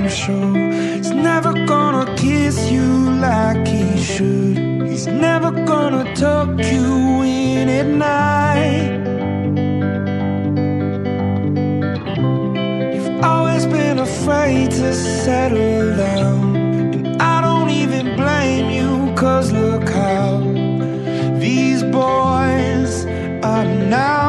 I'm sure. He's never gonna kiss you like he should. He's never gonna tuck you in at night. You've always been afraid to settle down, and I don't even blame you, 'cause look how these boys are now.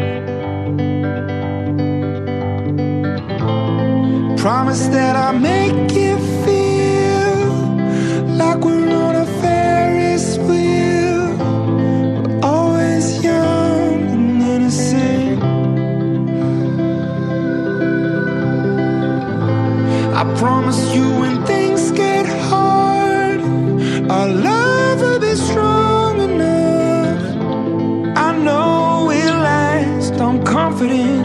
Promise that I'll make you feel like we're on a Ferris wheel. We're always young and innocent. I promise you when things get hard, our love will be strong enough. I know we'll last, I'm confident.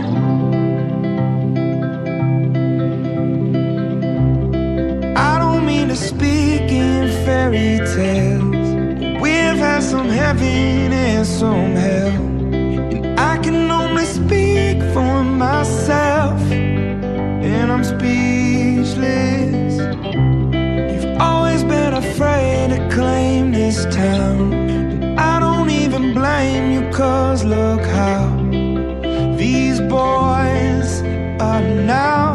Speak in fairy tales. We've had some heaven and some hell, and I can only speak for myself, and I'm speechless. You've always been afraid to claim this town, and I don't even blame you, 'cause look how these boys are now.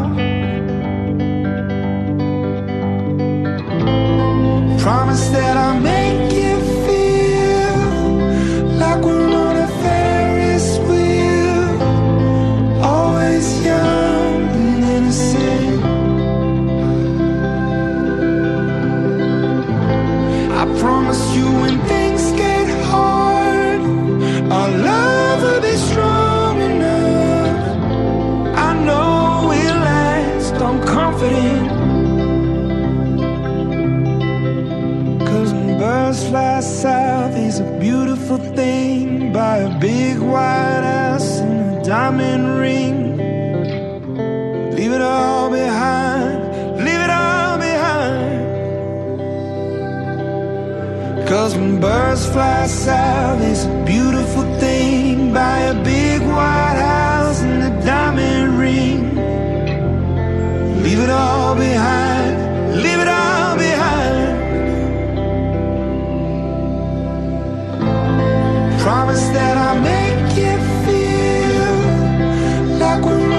Promise that I'll make you feel like we're on a Ferris wheel. Always young and innocent. I promise you when things get hard, our love will be strong enough. I know we'll last, I'm confident. Birds fly south is a beautiful thing, by a big white house and a diamond ring. Leave it all behind, leave it all behind. 'Cause when birds fly south is a beautiful thing, by a big white house and a diamond ring. Leave it all behind, leave it all behind. Promise that I'll make you feel like we're